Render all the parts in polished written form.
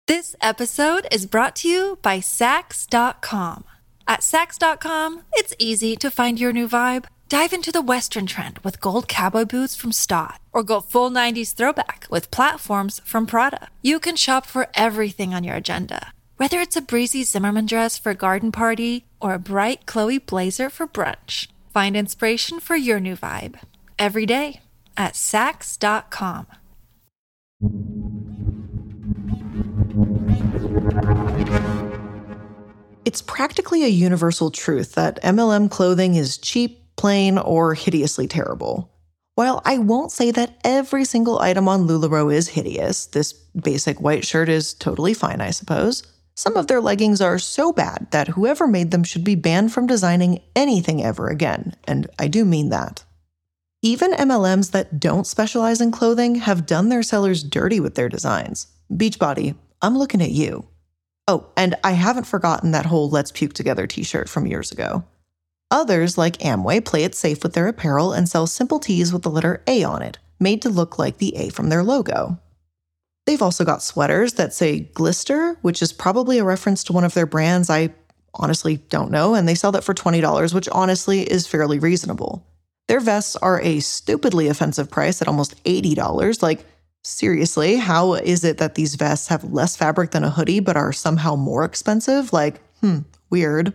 This episode is brought to you by Saks.com. At Saks.com, it's easy to find your new vibe. Dive into the Western trend with gold cowboy boots from Staud, or go full 90s throwback with platforms from Prada. You can shop for everything on your agenda, whether it's a breezy Zimmermann dress for a garden party or a bright Chloe blazer for brunch. Find inspiration for your new vibe every day at Saks.com. It's practically a universal truth that MLM clothing is cheap, plain, or hideously terrible. While I won't say that every single item on LuLaRoe is hideous, this basic white shirt is totally fine, I suppose. Some of their leggings are so bad that whoever made them should be banned from designing anything ever again, and I do mean that. Even MLMs that don't specialize in clothing have done their sellers dirty with their designs. Beachbody, I'm looking at you. Oh, and I haven't forgotten that whole Let's Puke Together t-shirt from years ago. Others, like Amway, play it safe with their apparel and sell simple tees with the letter A on it, made to look like the A from their logo. They've also got sweaters that say Glister, which is probably a reference to one of their brands I honestly don't know, and they sell that for $20, which honestly is fairly reasonable. Their vests are a stupidly offensive price at almost $80. Like, seriously, how is it that these vests have less fabric than a hoodie but are somehow more expensive? Like, weird.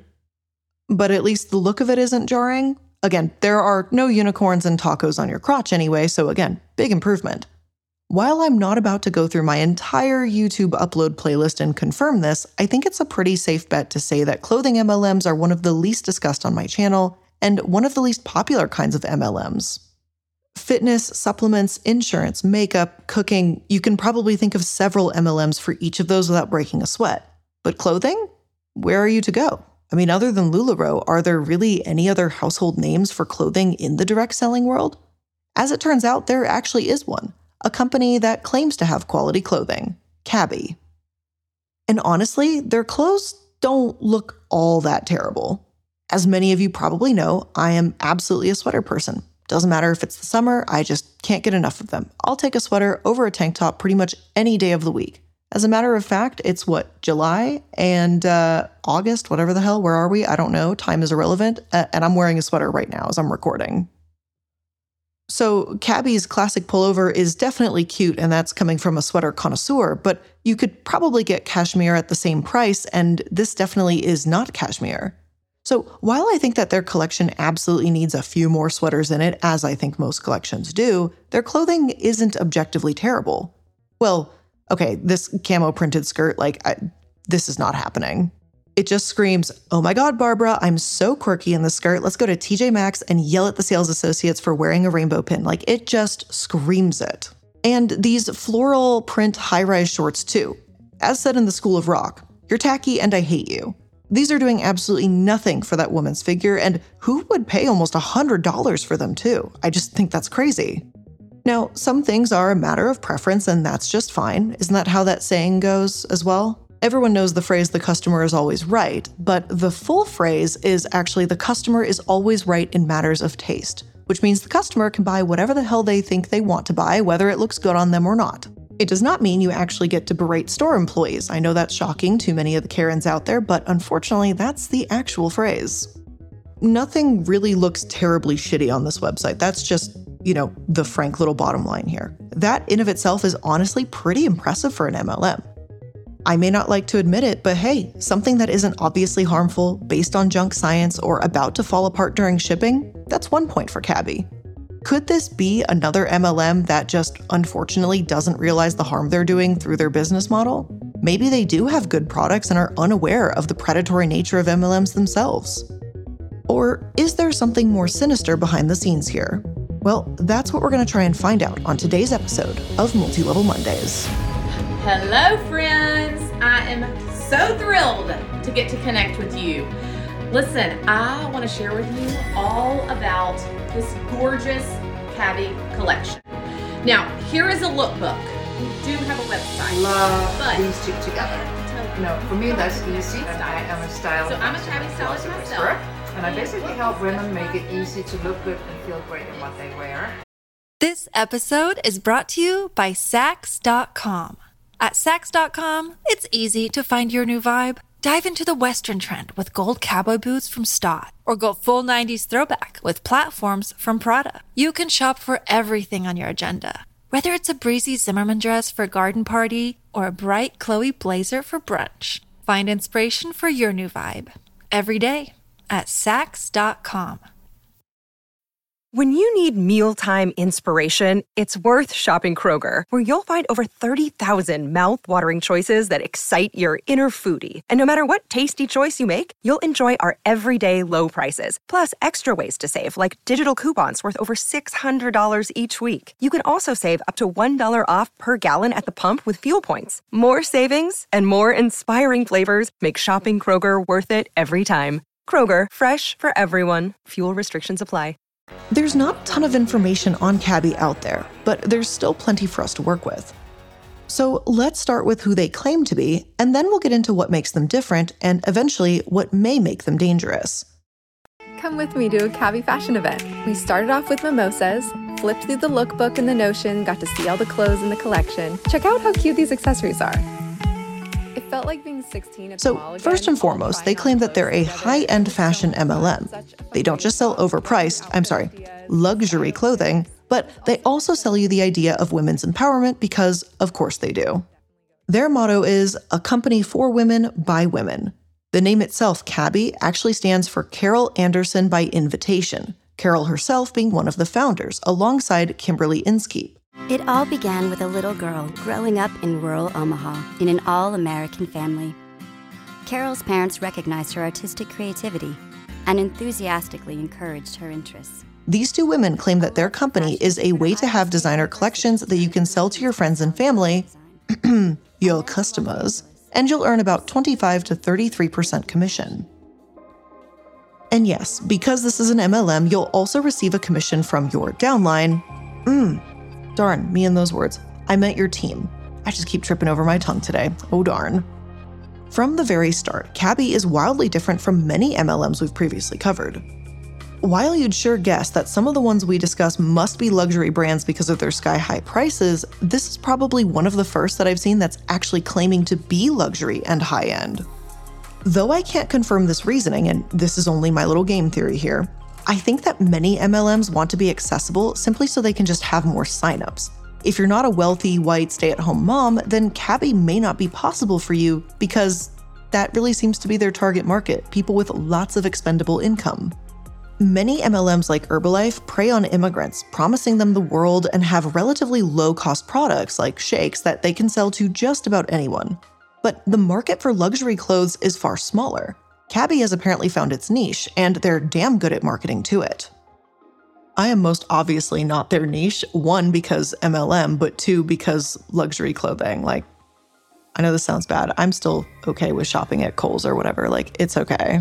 But at least the look of it isn't jarring. Again, there are no unicorns and tacos on your crotch anyway, so again, big improvement. While I'm not about to go through my entire YouTube upload playlist and confirm this, I think it's a pretty safe bet to say that clothing MLMs are one of the least discussed on my channel and one of the least popular kinds of MLMs. Fitness, supplements, insurance, makeup, cooking, you can probably think of several MLMs for each of those without breaking a sweat. But clothing? Where are you to go? I mean, other than LuLaRoe, are there really any other household names for clothing in the direct selling world? As it turns out, there actually is one, a company that claims to have quality clothing, Cabby. And honestly, their clothes don't look all that terrible. As many of you probably know, I am absolutely a sweater person. Doesn't matter if it's the summer, I just can't get enough of them. I'll take a sweater over a tank top pretty much any day of the week. As a matter of fact, it's July and August, whatever the hell, where are we? I don't know, time is irrelevant, and I'm wearing a sweater right now as I'm recording. So Cabby's classic pullover is definitely cute, and that's coming from a sweater connoisseur, but you could probably get cashmere at the same price, and this definitely is not cashmere. So while I think that their collection absolutely needs a few more sweaters in it, as I think most collections do, their clothing isn't objectively terrible. Well, okay, this camo printed skirt, this is not happening. It just screams, "Oh my God, Barbara, I'm so quirky in this skirt. Let's go to TJ Maxx and yell at the sales associates for wearing a rainbow pin." It just screams it. And these floral print high-rise shorts too. As said in the School of Rock, you're tacky and I hate you. These are doing absolutely nothing for that woman's figure, and who would pay almost $100 for them too? I just think that's crazy. Now, some things are a matter of preference, and that's just fine. Isn't that how that saying goes as well? Everyone knows the phrase, "the customer is always right," but the full phrase is actually, "the customer is always right in matters of taste," which means the customer can buy whatever the hell they think they want to buy, whether it looks good on them or not. It does not mean you actually get to berate store employees. I know that's shocking to many of the Karens out there, but unfortunately, that's the actual phrase. Nothing really looks terribly shitty on this website. That's just, the frank little bottom line here. That in of itself is honestly pretty impressive for an MLM. I may not like to admit it, but hey, something that isn't obviously harmful, based on junk science, or about to fall apart during shipping, that's 1 point for Cabby. Could this be another MLM that just unfortunately doesn't realize the harm they're doing through their business model? Maybe they do have good products and are unaware of the predatory nature of MLMs themselves. Or is there something more sinister behind the scenes here? Well, that's what we're going to try and find out on today's episode of Multi-Level Mondays. Hello, friends. I am so thrilled to get to connect with you. Listen, I want to share with you all about this gorgeous Cabby collection. Now, here is a lookbook. We do have a website. Love these two together. No, for me that's easy. And I am a stylist. So I'm a Cabby stylist myself. Correct. And I basically help women make it easy to look good and feel great in what they wear. This episode is brought to you by Saks.com. At Saks.com, it's easy to find your new vibe. Dive into the Western trend with gold cowboy boots from Stott, or go full 90s throwback with platforms from Prada. You can shop for everything on your agenda, whether it's a breezy Zimmermann dress for a garden party or a bright Chloe blazer for brunch. Find inspiration for your new vibe every day at Saks.com. When you need mealtime inspiration, it's worth shopping Kroger, where you'll find over 30,000 mouth-watering choices that excite your inner foodie. And no matter what tasty choice you make, you'll enjoy our everyday low prices, plus extra ways to save, like digital coupons worth over $600 each week. You can also save up to $1 off per gallon at the pump with fuel points. More savings and more inspiring flavors make shopping Kroger worth it every time. Kroger, fresh for everyone. Fuel restrictions apply. There's not a ton of information on Cabby out there, but there's still plenty for us to work with. So let's start with who they claim to be, and then we'll get into what makes them different and eventually what may make them dangerous. Come with me to a Cabby fashion event. We started off with mimosas, flipped through the lookbook and the Notion, got to see all the clothes in the collection. Check out how cute these accessories are. It felt like being 16 at the mall again. So first and foremost, they claim that they're a high-end fashion MLM. They don't just sell luxury clothing, but they also sell you the idea of women's empowerment because, of course, they do. Their motto is a company for women by women. The name itself, Cabby, actually stands for Carol Anderson by invitation, Carol herself being one of the founders, alongside Kimberly Inskeep. It all began with a little girl growing up in rural Omaha in an all-American family. Carol's parents recognized her artistic creativity and enthusiastically encouraged her interests. These two women claim that their company is a way to have designer collections that you can sell to your friends and family, your customers, and you'll earn about 25 to 33% commission. And yes, because this is an MLM, you'll also receive a commission from your downline. Darn, me and those words. I meant your team. I just keep tripping over my tongue today. Oh darn. From the very start, Cabby is wildly different from many MLMs we've previously covered. While you'd sure guess that some of the ones we discuss must be luxury brands because of their sky-high prices, this is probably one of the first that I've seen that's actually claiming to be luxury and high-end. Though I can't confirm this reasoning, and this is only my little game theory here, I think that many MLMs want to be accessible simply so they can just have more signups. If you're not a wealthy, white, stay-at-home mom, then Cabby may not be possible for you because that really seems to be their target market, people with lots of expendable income. Many MLMs like Herbalife prey on immigrants, promising them the world and have relatively low-cost products like shakes that they can sell to just about anyone. But the market for luxury clothes is far smaller. Cabby has apparently found its niche, and they're damn good at marketing to it. I am most obviously not their niche, one, because MLM, but two, because luxury clothing. I know this sounds bad. I'm still okay with shopping at Kohl's or whatever. It's okay.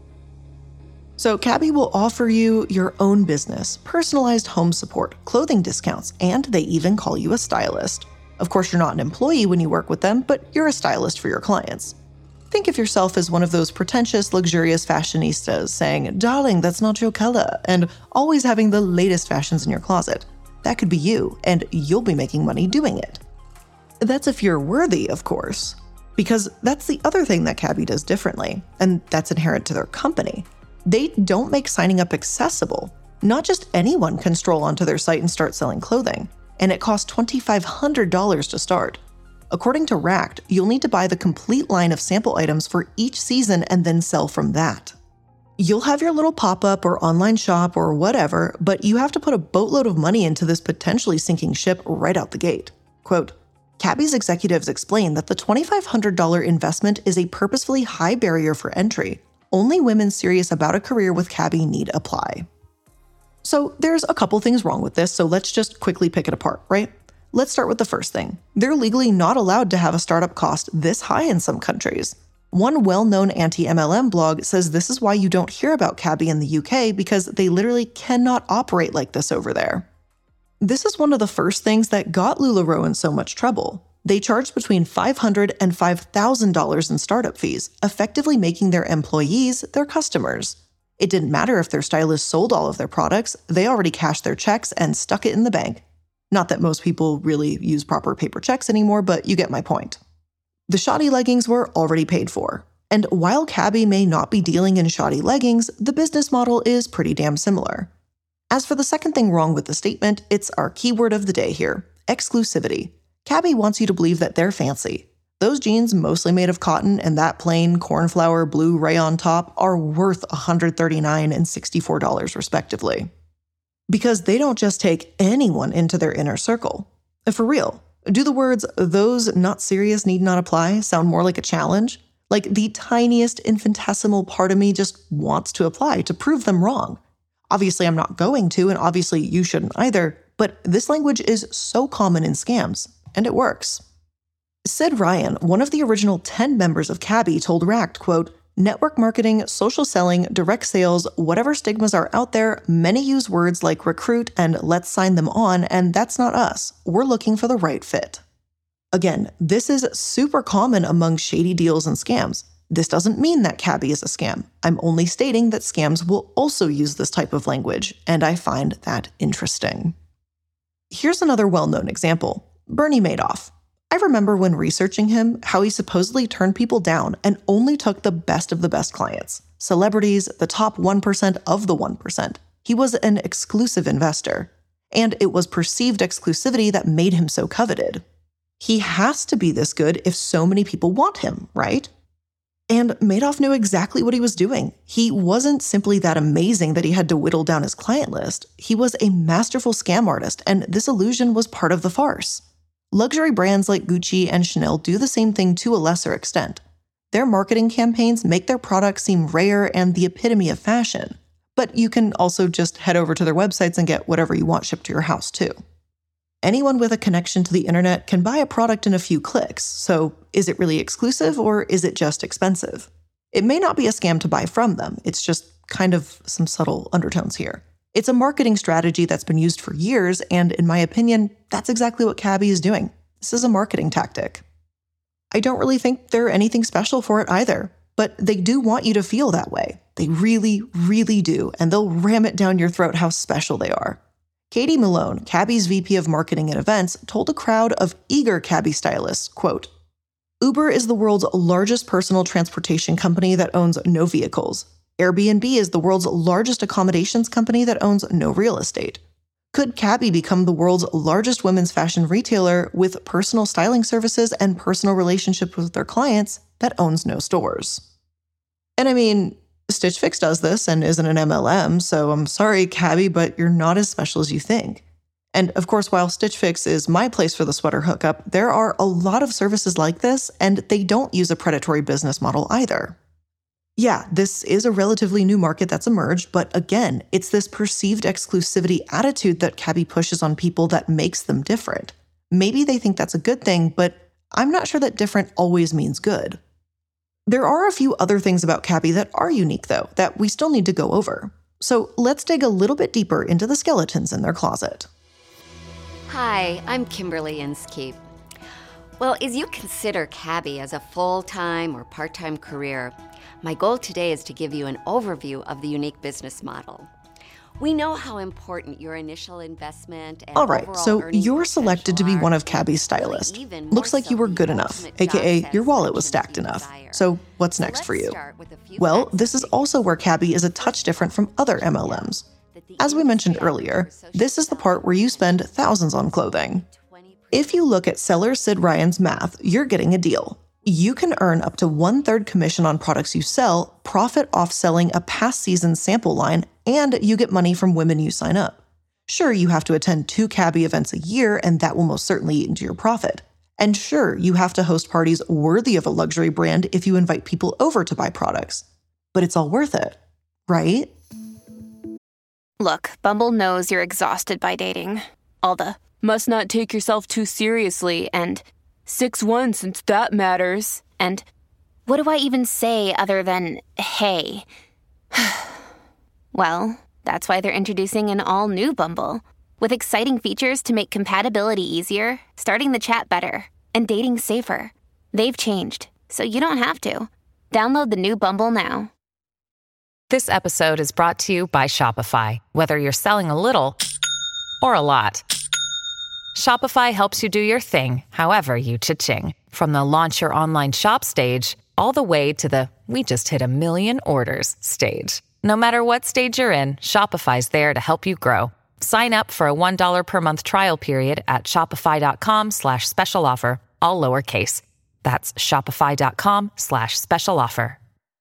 So Cabby will offer you your own business, personalized home support, clothing discounts, and they even call you a stylist. Of course, you're not an employee when you work with them, but you're a stylist for your clients. Think of yourself as one of those pretentious, luxurious fashionistas saying, "Darling, that's not your color," and always having the latest fashions in your closet. That could be you, and you'll be making money doing it. That's if you're worthy, of course, because that's the other thing that Cabby does differently, and that's inherent to their company. They don't make signing up accessible. Not just anyone can stroll onto their site and start selling clothing, and it costs $2,500 to start. According to Racked, you'll need to buy the complete line of sample items for each season and then sell from that. You'll have your little pop-up or online shop or whatever, but you have to put a boatload of money into this potentially sinking ship right out the gate. Quote, Cabby's executives explain that the $2,500 investment is a purposefully high barrier for entry. Only women serious about a career with Cabby need apply. So there's a couple things wrong with this, so let's just quickly pick it apart, right? Let's start with the first thing. They're legally not allowed to have a startup cost this high in some countries. One well-known anti-MLM blog says this is why you don't hear about Cabby in the UK because they literally cannot operate like this over there. This is one of the first things that got LuLaRoe in so much trouble. They charged between $500 and $5,000 in startup fees, effectively making their employees their customers. It didn't matter if their stylists sold all of their products, they already cashed their checks and stuck it in the bank. Not that most people really use proper paper checks anymore, but you get my point. The shoddy leggings were already paid for. And while Cabby may not be dealing in shoddy leggings, the business model is pretty damn similar. As for the second thing wrong with the statement, it's our keyword of the day here, exclusivity. Cabby wants you to believe that they're fancy. Those jeans, mostly made of cotton, and that plain cornflower blue rayon top are worth $139 and $64 respectively. Because they don't just take anyone into their inner circle. For real, do the words, "those not serious need not apply," sound more like a challenge? Like the tiniest infinitesimal part of me just wants to apply to prove them wrong. Obviously, I'm not going to, and obviously you shouldn't either, but this language is so common in scams, and it works. Sid Ryan, one of the original 10 members of Cabby, told Racked, quote, "Network marketing, social selling, direct sales, whatever stigmas are out there, many use words like recruit and let's sign them on, and that's not us. We're looking for the right fit." Again, this is super common among shady deals and scams. This doesn't mean that Cabby is a scam. I'm only stating that scams will also use this type of language, and I find that interesting. Here's another well-known example, Bernie Madoff. I remember when researching him, how he supposedly turned people down and only took the best of the best clients. Celebrities, the top 1% of the 1%. He was an exclusive investor. And it was perceived exclusivity that made him so coveted. He has to be this good if so many people want him, right? And Madoff knew exactly what he was doing. He wasn't simply that amazing that he had to whittle down his client list. He was a masterful scam artist, and this illusion was part of the farce. Luxury brands like Gucci and Chanel do the same thing to a lesser extent. Their marketing campaigns make their products seem rare and the epitome of fashion. But you can also just head over to their websites and get whatever you want shipped to your house too. Anyone with a connection to the internet can buy a product in a few clicks, so is it really exclusive or is it just expensive? It may not be a scam to buy from them, it's just kind of some subtle undertones here. It's a marketing strategy that's been used for years, and in my opinion, that's exactly what Cabby is doing. This is a marketing tactic. I don't really think they're anything special for it either, but they do want you to feel that way. They really, really do, and they'll ram it down your throat how special they are. Katie Malone, Cabby's VP of Marketing and Events, told a crowd of eager Cabby stylists, quote, "Uber is the world's largest personal transportation company that owns no vehicles. Airbnb is the world's largest accommodations company that owns no real estate. Could Cabby become the world's largest women's fashion retailer with personal styling services and personal relationships with their clients that owns no stores?" And I mean, Stitch Fix does this and isn't an MLM, so I'm sorry, Cabby, but you're not as special as you think. And of course, while Stitch Fix is my place for the sweater hookup, there are a lot of services like this, and they don't use a predatory business model either. Yeah, this is a relatively new market that's emerged, but again, it's this perceived exclusivity attitude that Cabby pushes on people that makes them different. Maybe they think that's a good thing, but I'm not sure that different always means good. There are a few other things about Cabby that are unique, though, that we still need to go over. So let's dig a little bit deeper into the skeletons in their closet. Hi, I'm Kimberly Inskeep. Well, as you consider Cabby as a full-time or part-time career, my goal today is to give you an overview of the unique business model. We know how important your initial investment and all right, so you're selected to be one of Cabby's stylists. Looks like you were good enough, aka your wallet was stacked enough. So what's next for you? Well, this is also where Cabby is a touch different from other MLMs. As we mentioned earlier, this is the part where you spend thousands on clothing. If you look at seller Sid Ryan's math, you're getting a deal. You can earn up to 1/3 commission on products you sell, profit off selling a past season's sample line, and you get money from women you sign up. Sure, you have to attend 2 Cabby events a year, and that will most certainly eat into your profit. And sure, you have to host parties worthy of a luxury brand if you invite people over to buy products. But it's all worth it, right? Look, Bumble knows you're exhausted by dating. All the, must not take yourself too seriously, and 6'1" since that matters. And what do I even say other than, hey? Well, that's why they're introducing an all-new Bumble, with exciting features to make compatibility easier, starting the chat better, and dating safer. They've changed, so you don't have to. Download the new Bumble now. This episode is brought to you by Shopify. Whether you're selling a little or a lot, Shopify helps you do your thing, however you cha-ching. From the launch your online shop stage, all the way to the we just hit 1 million orders stage. No matter what stage you're in, Shopify's there to help you grow. Sign up for a $1 per month trial period at shopify.com/special offer, all lowercase. That's shopify.com/special offer.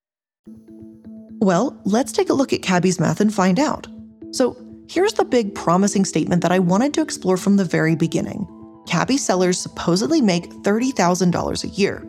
Well, let's take a look at Cabby's math and find out. So here's the big promising statement that I wanted to explore from the very beginning. Cabby sellers supposedly make $30,000 a year.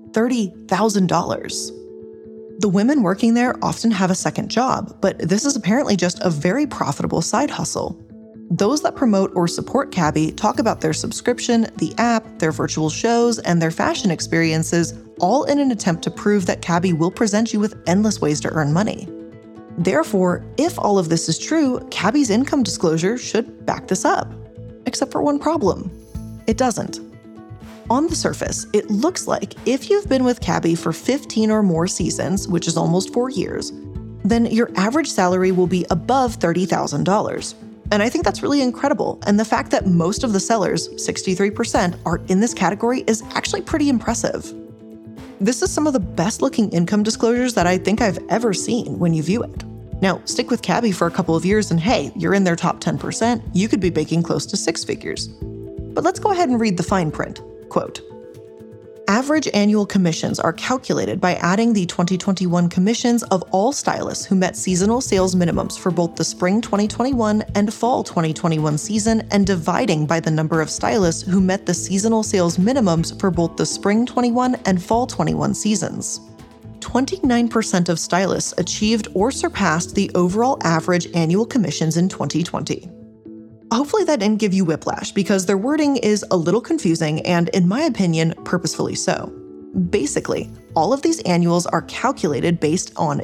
$30,000. The women working there often have a second job, but this is apparently just a very profitable side hustle. Those that promote or support Cabby talk about their subscription, the app, their virtual shows, and their fashion experiences, all in an attempt to prove that Cabby will present you with endless ways to earn money. Therefore, if all of this is true, Cabby's income disclosure should back this up. Except for one problem. It doesn't. On the surface, it looks like if you've been with Cabby for 15 or more seasons, which is almost 4 years, then your average salary will be above $30,000. And I think that's really incredible. And the fact that most of the sellers, 63%, are in this category is actually pretty impressive. This is some of the best looking income disclosures that I think I've ever seen when you view it. Now, stick with Cabby for a couple of years and hey, you're in their top 10%, you could be making close to 6 figures. But let's go ahead and read the fine print. Quote, average annual commissions are calculated by adding the 2021 commissions of all stylists who met seasonal sales minimums for both the spring 2021 and fall 2021 season and dividing by the number of stylists who met the seasonal sales minimums for both the spring 21 and fall 21 seasons. 29% of stylists achieved or surpassed the overall average annual commissions in 2020. Hopefully that didn't give you whiplash because their wording is a little confusing and, in my opinion, purposefully so. Basically, all of these annuals are calculated based on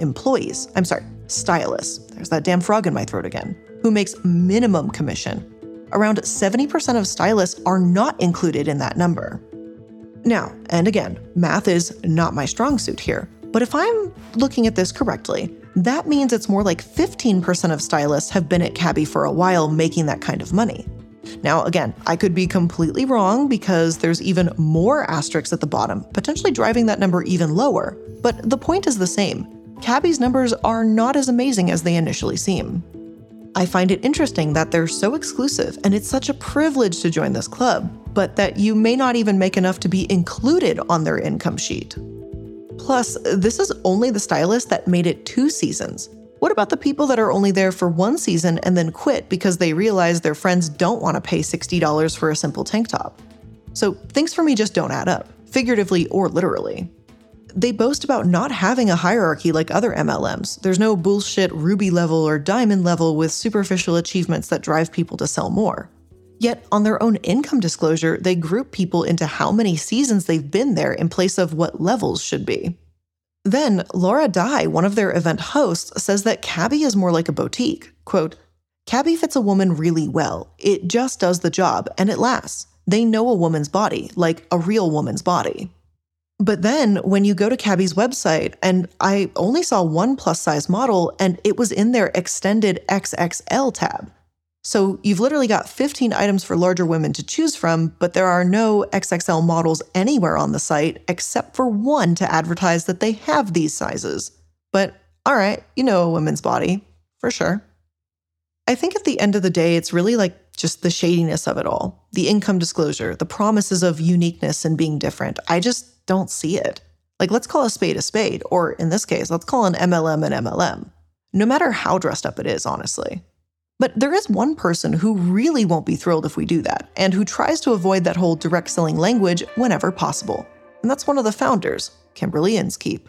stylists, there's that damn frog in my throat again, who makes minimum commission. Around 70% of stylists are not included in that number. Now, and again, math is not my strong suit here, but if I'm looking at this correctly, that means it's more like 15% of stylists have been at Cabby for a while making that kind of money. Now, again, I could be completely wrong because there's even more asterisks at the bottom, potentially driving that number even lower. But the point is the same. Cabby's numbers are not as amazing as they initially seem. I find it interesting that they're so exclusive and it's such a privilege to join this club, but that you may not even make enough to be included on their income sheet. Plus, this is only the stylists that made it 2 seasons. What about the people that are only there for 1 season and then quit because they realize their friends don't want to pay $60 for a simple tank top? So things for me just don't add up, figuratively or literally. They boast about not having a hierarchy like other MLMs. There's no bullshit ruby level or diamond level with superficial achievements that drive people to sell more. Yet on their own income disclosure, they group people into how many seasons they've been there in place of what levels should be. Then, Laura Dye, one of their event hosts, says that Cabby is more like a boutique. Quote, Cabby fits a woman really well. It just does the job, and it lasts. They know a woman's body, like a real woman's body. But then, when you go to Cabby's website, and I only saw one plus-size model, and it was in their extended XXL tab. So you've literally got 15 items for larger women to choose from, but there are no XXL models anywhere on the site except for one to advertise that they have these sizes. But all right, you know a woman's body, for sure. I think at the end of the day, it's really like just the shadiness of it all. The income disclosure, the promises of uniqueness and being different. I just don't see it. Like, let's call a spade, or in this case, let's call an MLM an MLM. No matter how dressed up it is, honestly. But there is one person who really won't be thrilled if we do that, and who tries to avoid that whole direct selling language whenever possible. And that's one of the founders, Kimberly Inskeep.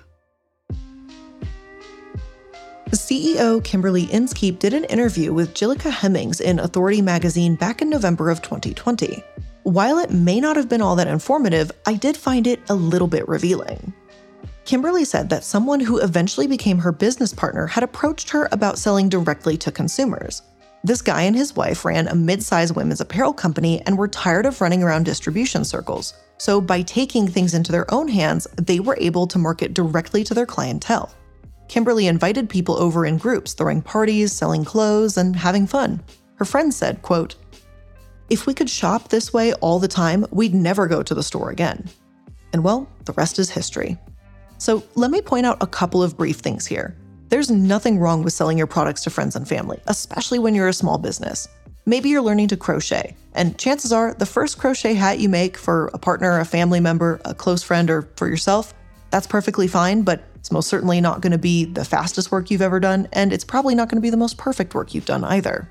The CEO, Kimberly Inskeep, did an interview with Jillica Hemmings in Authority magazine back in November of 2020. While it may not have been all that informative, I did find it a little bit revealing. Kimberly said that someone who eventually became her business partner had approached her about selling directly to consumers. This guy and his wife ran a mid-size women's apparel company and were tired of running around distribution circles. So by taking things into their own hands, they were able to market directly to their clientele. Kimberly invited people over in groups, throwing parties, selling clothes, and having fun. Her friend said, quote, If we could shop this way all the time, we'd never go to the store again. And well, the rest is history. So let me point out a couple of brief things here. There's nothing wrong with selling your products to friends and family, especially when you're a small business. Maybe you're learning to crochet, and chances are the first crochet hat you make for a partner, a family member, a close friend, or for yourself, that's perfectly fine, but it's most certainly not going to be the fastest work you've ever done, and it's probably not going to be the most perfect work you've done either.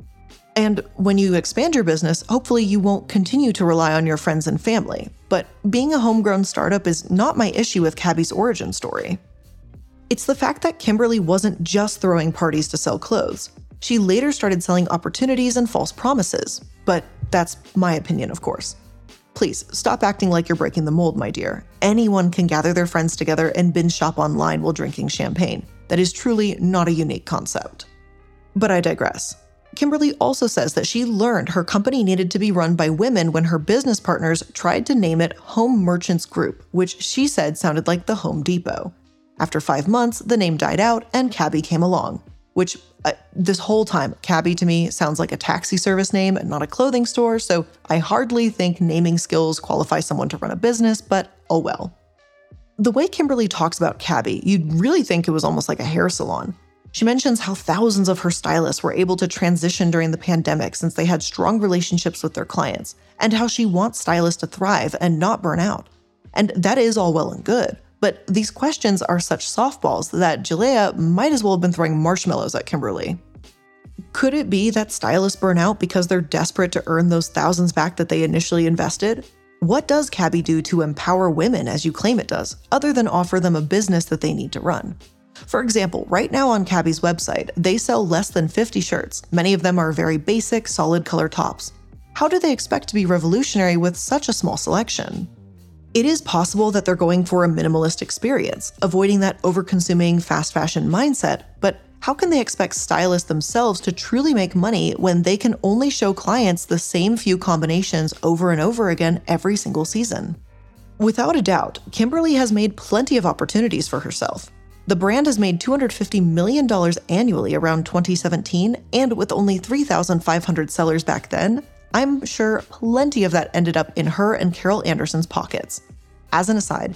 And when you expand your business, hopefully you won't continue to rely on your friends and family. But being a homegrown startup is not my issue with Cabby's origin story. It's the fact that Kimberly wasn't just throwing parties to sell clothes. She later started selling opportunities and false promises. But that's my opinion, of course. Please, stop acting like you're breaking the mold, my dear. Anyone can gather their friends together and binge shop online while drinking champagne. That is truly not a unique concept. But I digress. Kimberly also says that she learned her company needed to be run by women when her business partners tried to name it Home Merchants Group, which she said sounded like the Home Depot. After 5 months, the name died out and Cabby came along, which this whole time, Cabby to me sounds like a taxi service name and not a clothing store, so I hardly think naming skills qualify someone to run a business, but oh well. The way Kimberly talks about Cabby, you'd really think it was almost like a hair salon. She mentions how thousands of her stylists were able to transition during the pandemic since they had strong relationships with their clients, and how she wants stylists to thrive and not burn out. And that is all well and good, but these questions are such softballs that Jalea might as well have been throwing marshmallows at Kimberly. Could it be that stylists burn out because they're desperate to earn those thousands back that they initially invested? What does Cabby do to empower women as you claim it does, other than offer them a business that they need to run? For example, right now on Cabby's website, they sell less than 50 shirts. Many of them are very basic, solid color tops. How do they expect to be revolutionary with such a small selection? It is possible that they're going for a minimalist experience, avoiding that over-consuming fast fashion mindset, but how can they expect stylists themselves to truly make money when they can only show clients the same few combinations over and over again every single season? Without a doubt, Kimberly has made plenty of opportunities for herself. The brand has made $250 million annually around 2017, and with only 3,500 sellers back then, I'm sure plenty of that ended up in her and Carol Anderson's pockets. As an aside,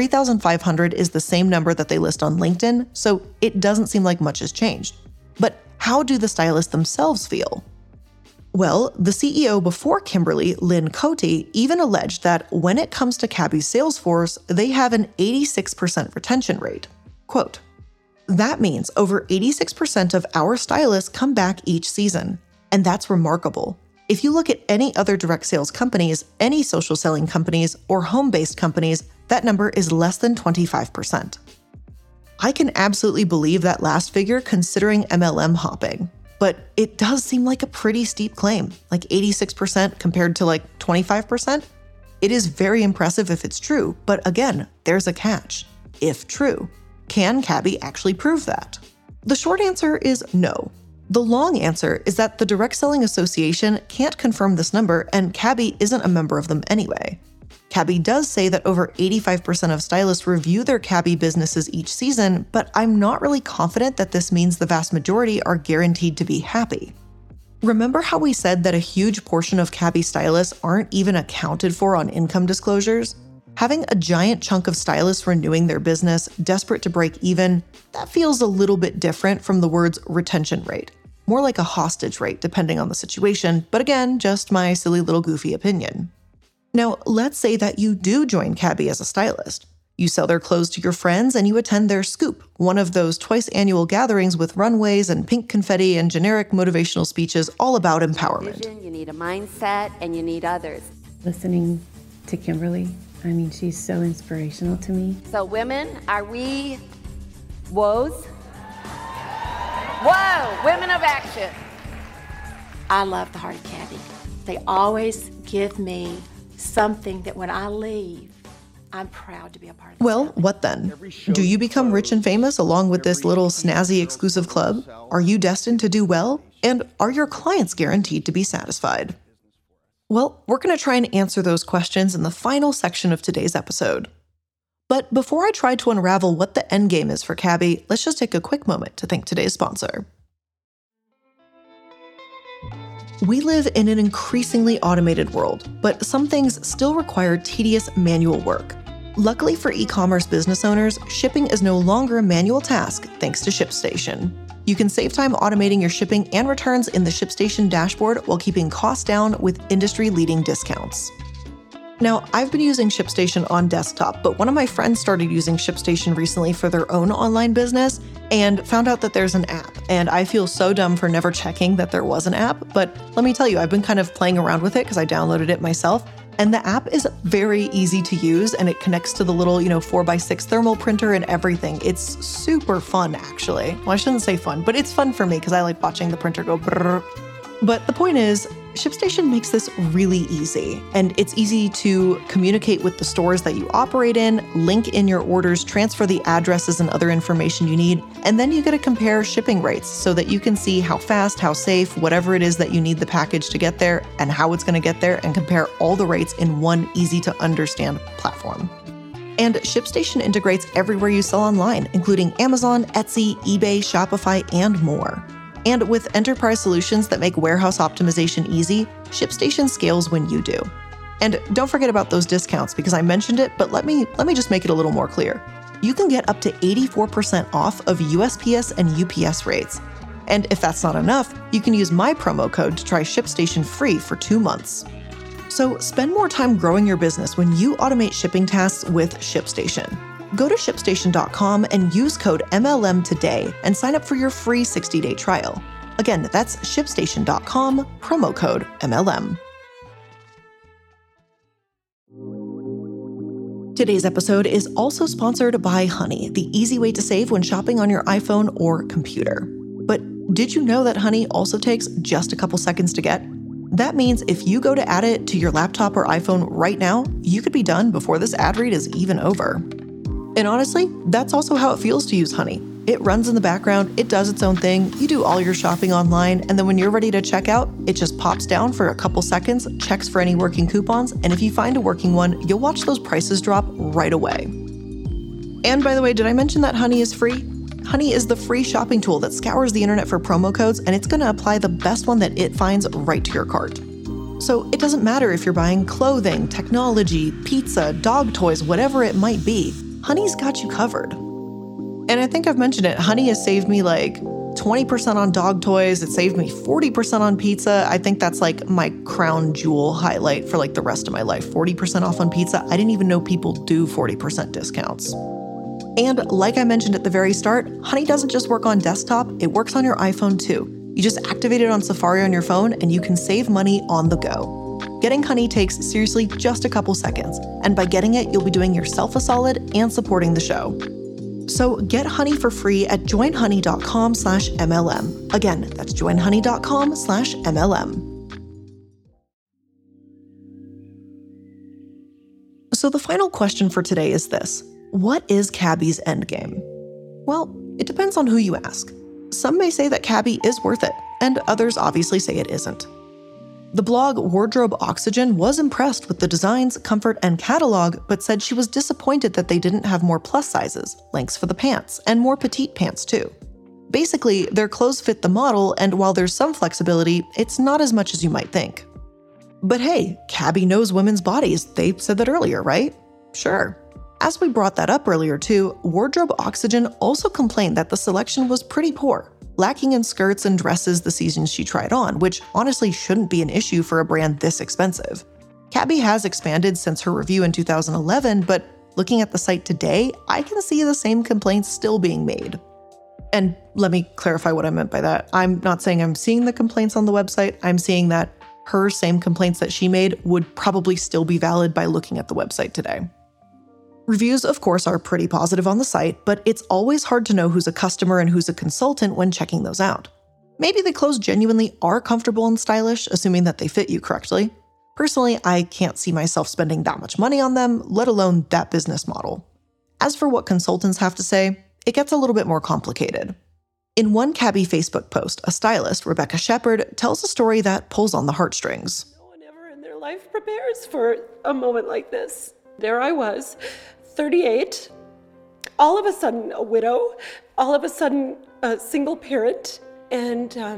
3,500 is the same number that they list on LinkedIn, so it doesn't seem like much has changed. But how do the stylists themselves feel? Well, the CEO before Kimberly, Lynn Cote, even alleged that when it comes to Cabby's sales force, they have an 86% retention rate. Quote, "That means over 86% of our stylists come back each season, and that's remarkable. If you look at any other direct sales companies, any social selling companies, or home-based companies, that number is less than 25%. I can absolutely believe that last figure considering MLM hopping, but it does seem like a pretty steep claim, like 86% compared to like 25%. It is very impressive if it's true, but again, there's a catch. If true, can Cabby actually prove that? The short answer is no. The long answer is that the Direct Selling Association can't confirm this number, and Cabby isn't a member of them anyway. Cabby does say that over 85% of stylists review their Cabby businesses each season, but I'm not really confident that this means the vast majority are guaranteed to be happy. Remember how we said that a huge portion of Cabby stylists aren't even accounted for on income disclosures? Having a giant chunk of stylists renewing their business, desperate to break even, that feels a little bit different from the words retention rate. More like a hostage rate, depending on the situation, but again, just my silly little goofy opinion. Now, let's say that you do join Cabby as a stylist. You sell their clothes to your friends and you attend their Scoop, one of those twice-annual gatherings with runways and pink confetti and generic motivational speeches all about empowerment. You need a mindset and you need others. Listening to Kimberly, I mean, she's so inspirational to me. So women, are we woes? Whoa, women of action. I love the Heart of Cabby. They always give me something that when I leave, I'm proud to be a part of. Well, what then? Do you become rich and famous along with this little snazzy exclusive club? Are you destined to do well? And are your clients guaranteed to be satisfied? Well, we're going to try and answer those questions in the final section of today's episode. But before I try to unravel what the end game is for Cabby, let's just take a quick moment to thank today's sponsor. We live in an increasingly automated world, but some things still require tedious manual work. Luckily for e-commerce business owners, shipping is no longer a manual task thanks to ShipStation. You can save time automating your shipping and returns in the ShipStation dashboard while keeping costs down with industry-leading discounts. Now, I've been using ShipStation on desktop, but one of my friends started using ShipStation recently for their own online business and found out that there's an app. And I feel so dumb for never checking that there was an app, but let me tell you, I've been kind of playing around with it because I downloaded it myself. And the app is very easy to use, and it connects to the little, 4x6 thermal printer and everything. It's super fun, actually. Well, I shouldn't say fun, but it's fun for me because I like watching the printer go brrr. But the point is, ShipStation makes this really easy, and it's easy to communicate with the stores that you operate in, link in your orders, transfer the addresses and other information you need, and then you get to compare shipping rates so that you can see how fast, how safe, whatever it is that you need the package to get there, and how it's going to get there, and compare all the rates in one easy-to-understand platform. And ShipStation integrates everywhere you sell online, including Amazon, Etsy, eBay, Shopify, and more. And with enterprise solutions that make warehouse optimization easy, ShipStation scales when you do. And don't forget about those discounts because I mentioned it, but let me just make it a little more clear. You can get up to 84% off of USPS and UPS rates. And if that's not enough, you can use my promo code to try ShipStation free for 2 months. So spend more time growing your business when you automate shipping tasks with ShipStation. Go to ShipStation.com and use code MLM today and sign up for your free 60-day trial. Again, that's ShipStation.com, promo code MLM. Today's episode is also sponsored by Honey, the easy way to save when shopping on your iPhone or computer. But did you know that Honey also takes just a couple seconds to get? That means if you go to add it to your laptop or iPhone right now, you could be done before this ad read is even over. And honestly, that's also how it feels to use Honey. It runs in the background, it does its own thing, you do all your shopping online, and then when you're ready to check out, it just pops down for a couple seconds, checks for any working coupons, and if you find a working one, you'll watch those prices drop right away. And by the way, did I mention that Honey is free? Honey is the free shopping tool that scours the internet for promo codes, and it's going to apply the best one that it finds right to your cart. So it doesn't matter if you're buying clothing, technology, pizza, dog toys, whatever it might be, Honey's got you covered. And I think I've mentioned it, Honey has saved me like 20% on dog toys. It saved me 40% on pizza. I think that's like my crown jewel highlight for like the rest of my life. 40% off on pizza. I didn't even know people do 40% discounts. And like I mentioned at the very start, Honey doesn't just work on desktop, it works on your iPhone too. You just activate it on Safari on your phone and you can save money on the go. Getting Honey takes seriously just a couple seconds, and by getting it, you'll be doing yourself a solid and supporting the show. So get Honey for free at joinhoney.com/MLM. Again, that's joinhoney.com/MLM. So the final question for today is this: what is Cabby's endgame? Well, it depends on who you ask. Some may say that Cabby is worth it, and others obviously say it isn't. The blog Wardrobe Oxygen was impressed with the designs, comfort, and catalog, but said she was disappointed that they didn't have more plus sizes, lengths for the pants, and more petite pants too. Basically, their clothes fit the model, and while there's some flexibility, it's not as much as you might think. But hey, Cabby knows women's bodies. They said that earlier, right? Sure. As we brought that up earlier too, Wardrobe Oxygen also complained that the selection was pretty poor, lacking in skirts and dresses the seasons she tried on, which honestly shouldn't be an issue for a brand this expensive. Cabby has expanded since her review in 2011, but looking at the site today, I can see the same complaints still being made. And let me clarify what I meant by that. I'm not saying I'm seeing the complaints on the website, I'm seeing that her same complaints that she made would probably still be valid by looking at the website today. Reviews, of course, are pretty positive on the site, but it's always hard to know who's a customer and who's a consultant when checking those out. Maybe the clothes genuinely are comfortable and stylish, assuming that they fit you correctly. Personally, I can't see myself spending that much money on them, let alone that business model. As for what consultants have to say, it gets a little bit more complicated. In one Cabby Facebook post, a stylist, Rebecca Shepard, tells a story that pulls on the heartstrings. No one ever in their life prepares for a moment like this. There I was, 38, all of a sudden a widow, all of a sudden a single parent, and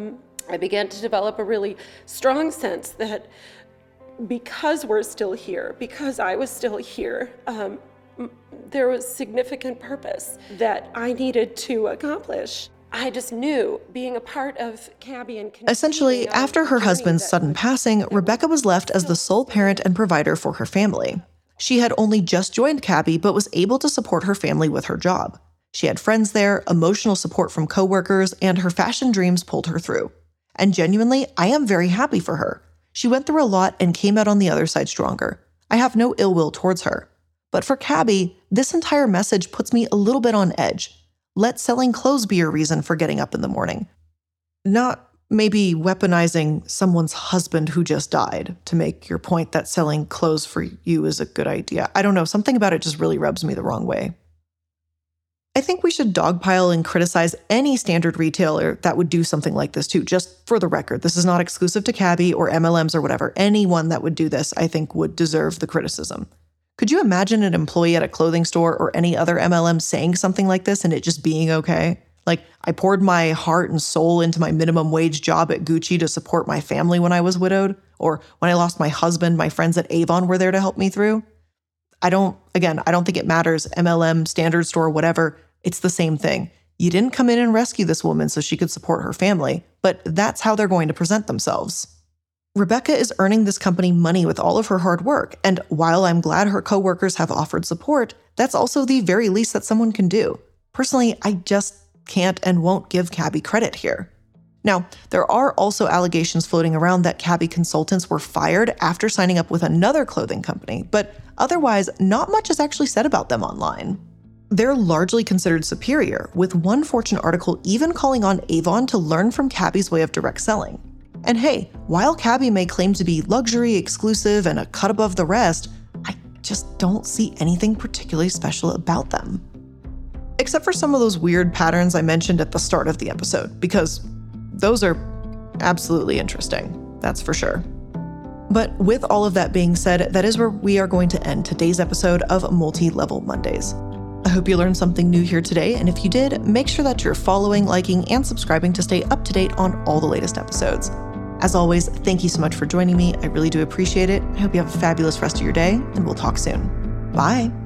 I began to develop a really strong sense that because we're still here, because I was still here, there was significant purpose that I needed to accomplish. I just knew being a part of Cabby and essentially, after her husband's sudden passing, Rebecca was left as the sole parent and provider for her family. She had only just joined Cabby, but was able to support her family with her job. She had friends there, emotional support from coworkers, and her fashion dreams pulled her through. And genuinely, I am very happy for her. She went through a lot and came out on the other side stronger. I have no ill will towards her. But for Cabby, this entire message puts me a little bit on edge. Let selling clothes be your reason for getting up in the morning. Not maybe weaponizing someone's husband who just died to make your point that selling clothes for you is a good idea. I don't know, something about it just really rubs me the wrong way. I think we should dogpile and criticize any standard retailer that would do something like this too, just for the record. This is not exclusive to Cabby or MLMs or whatever. Anyone that would do this, I think, would deserve the criticism. Could you imagine an employee at a clothing store or any other MLM saying something like this and it just being okay? Like, I poured my heart and soul into my minimum wage job at Gucci to support my family when I was widowed, or when I lost my husband, my friends at Avon were there to help me through. I don't think it matters, MLM, standard store, whatever. It's the same thing. You didn't come in and rescue this woman so she could support her family, but that's how they're going to present themselves. Rebecca is earning this company money with all of her hard work, and while I'm glad her coworkers have offered support, that's also the very least that someone can do. Personally, I just can't and won't give Cabby credit here. Now, there are also allegations floating around that Cabby consultants were fired after signing up with another clothing company, but otherwise, not much is actually said about them online. They're largely considered superior, with one Fortune article even calling on Avon to learn from Cabby's way of direct selling. And hey, while Cabby may claim to be luxury, exclusive, and a cut above the rest, I just don't see anything particularly special about them. Except for some of those weird patterns I mentioned at the start of the episode, because those are absolutely interesting, that's for sure. But with all of that being said, that is where we are going to end today's episode of Multi-Level Mondays. I hope you learned something new here today, and if you did, make sure that you're following, liking, and subscribing to stay up to date on all the latest episodes. As always, thank you so much for joining me. I really do appreciate it. I hope you have a fabulous rest of your day, and we'll talk soon. Bye.